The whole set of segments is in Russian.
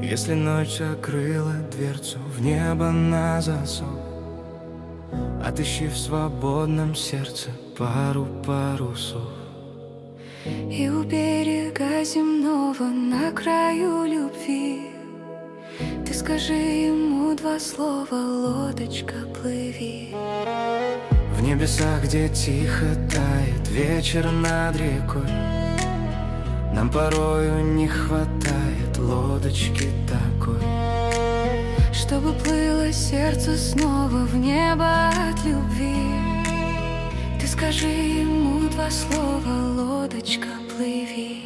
Если ночь закрыла дверцу в небо на засов, отыщи в свободном сердце пару парусов. И у берега земного на краю любви ты скажи ему два слова: лодочка, плыви. В небесах, где тихо тает вечер над рекой, нам порою не хватает лодочки такой, чтобы плыло сердце снова в небо от любви. Ты скажи ему два слова: лодочка, плыви.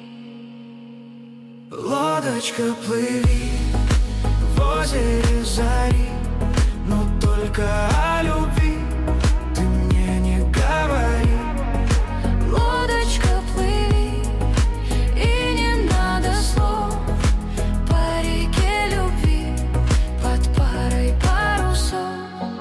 Лодочка, плыви в озере зари, но только о любви ты мне не говори. Лодочка, плыви, и не надо слов, по реке любви под парой парусов.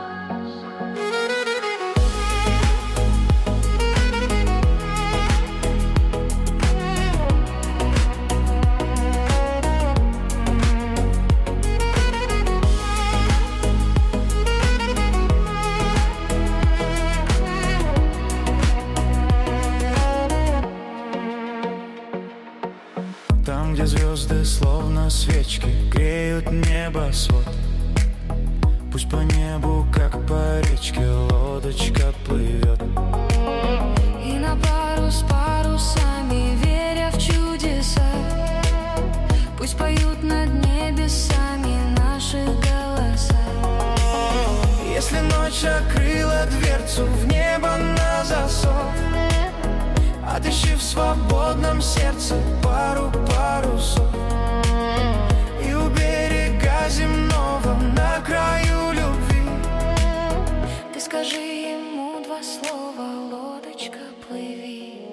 Там, где звезды словно свечки греют небосвод, пусть по небу, как по речке, лодочка плывет. И на пару с парусами, веря в чудеса, пусть поют над небесами наши голоса. Если ночь открыла дверцу в небо на засов, отыщи в свободном сердце пару парусов. И у берега земного на краю любви Ты скажи ему два слова: лодочка, плыви.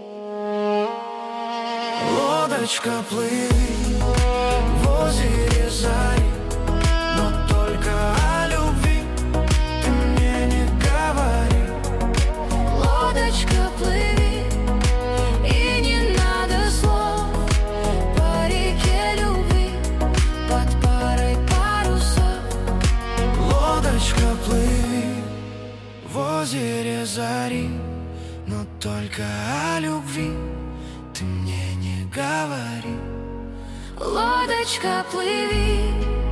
лодочка, плыви в озере зари, но только о любви ты мне не говори. Лодочка, плыви, и не надо слов, по реке любви под парой парусов. Лодочка, плыви в озере зари, но только о любви ты мне не говори. Лодочка, плыви,